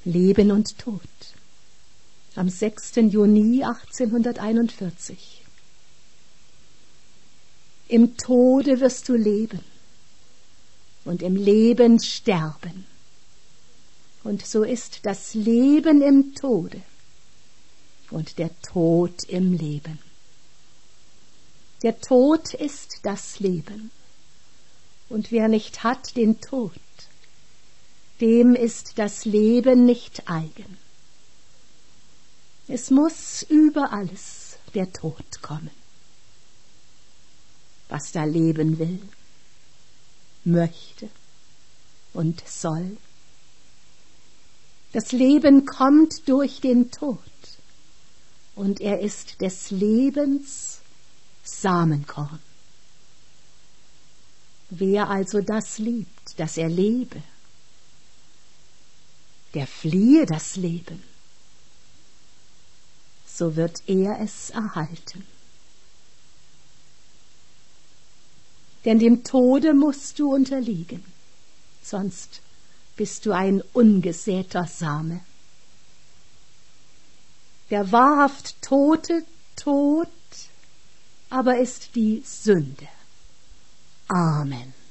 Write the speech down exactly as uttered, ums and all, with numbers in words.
Leben und Tod. Am sechsten Juni achtzehnhunderteinundvierzig. Im Tode wirst du leben und im Leben sterben. Und so ist das Leben im Tode und der Tod im Leben. Der Tod ist das Leben. Und wer nicht hat den Tod, dem ist das Leben nicht eigen. Es muss über alles der Tod kommen. Was da leben will, möchte und soll. Das Leben kommt durch den Tod, und er ist des Lebens Samenkorn. Wer also das liebt, dass er lebe, der fliehe das Leben, so wird er es erhalten. Denn dem Tode musst du unterliegen, sonst bist du ein ungesäter Same. Der wahrhaft Tote tot, aber ist die Sünde. Amen.